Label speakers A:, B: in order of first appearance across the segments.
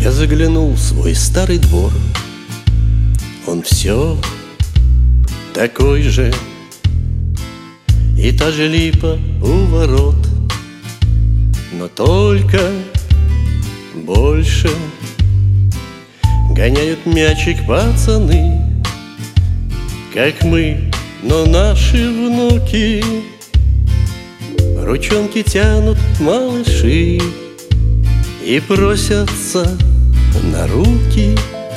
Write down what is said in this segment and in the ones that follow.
A: Я заглянул в свой старый двор. Он все такой же, и та же липа у ворот, но только больше гоняют мячик пацаны, как мы, но наши внуки. Ручонки тянут малыши и просятся на руки.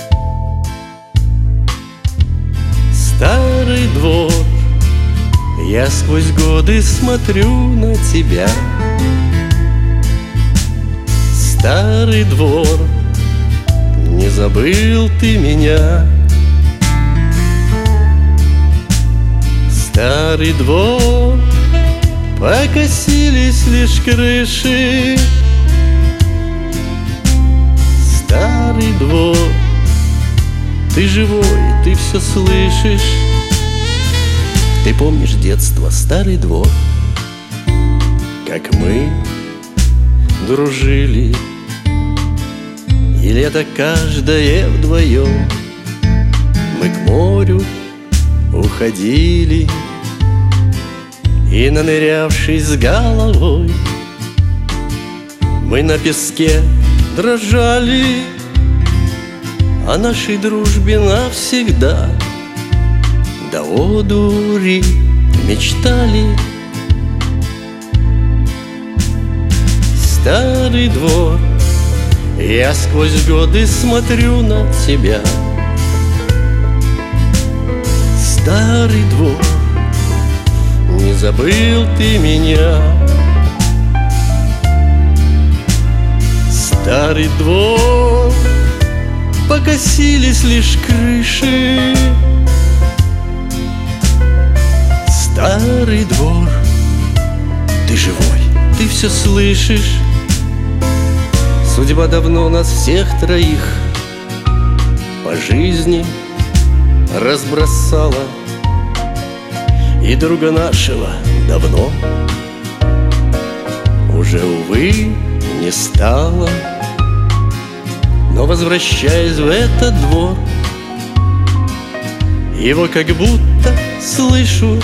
A: Старый двор, я сквозь годы смотрю на тебя. Старый двор, не забыл ты меня. Старый двор, покосились лишь крыши. Старый двор, ты живой, ты все слышишь. Ты помнишь детство, старый двор, как мы дружили, и лето каждое вдвоем мы к морю уходили, и, нанырявшись с головой, мы на песке дрожали о нашей дружбе навсегда. До одури мечтали. Старый двор, я сквозь годы смотрю на тебя. Старый двор, не забыл ты меня. Старый двор, покосились лишь крыши. Старый двор, ты живой, ты все слышишь. Судьба давно нас всех троих по жизни разбросала, и друга нашего давно уже, увы, не стало. Но, возвращаясь в этот двор, его как будто слышу.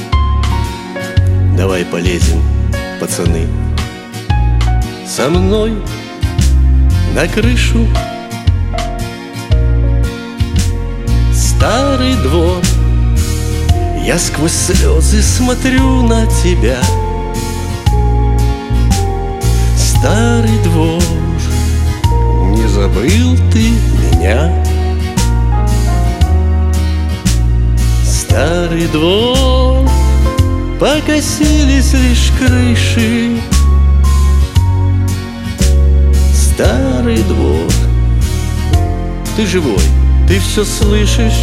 A: Давай полезем, пацаны, со мной на крышу. Старый двор, я сквозь слезы смотрю на тебя. Старый двор, не забыл ты меня. Старый двор, покосились лишь крыши. Старый двор, ты живой, ты все слышишь.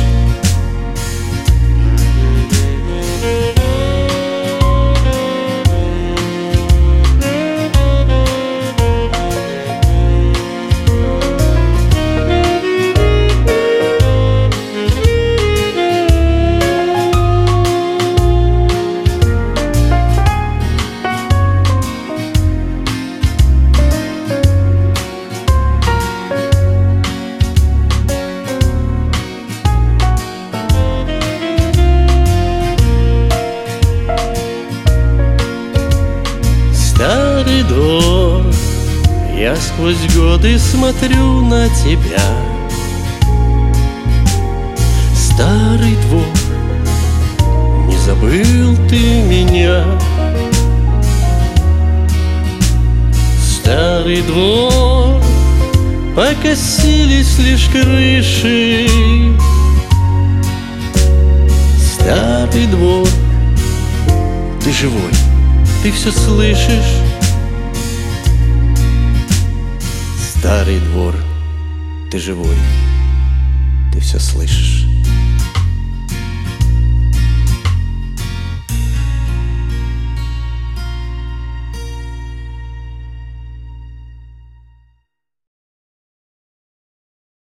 A: Старый двор, я сквозь годы смотрю на тебя. Старый двор, не забыл ты меня. Старый двор, покосились лишь крыши. Старый двор, ты живой, ты все слышишь. Старый двор, ты живой, ты все слышишь.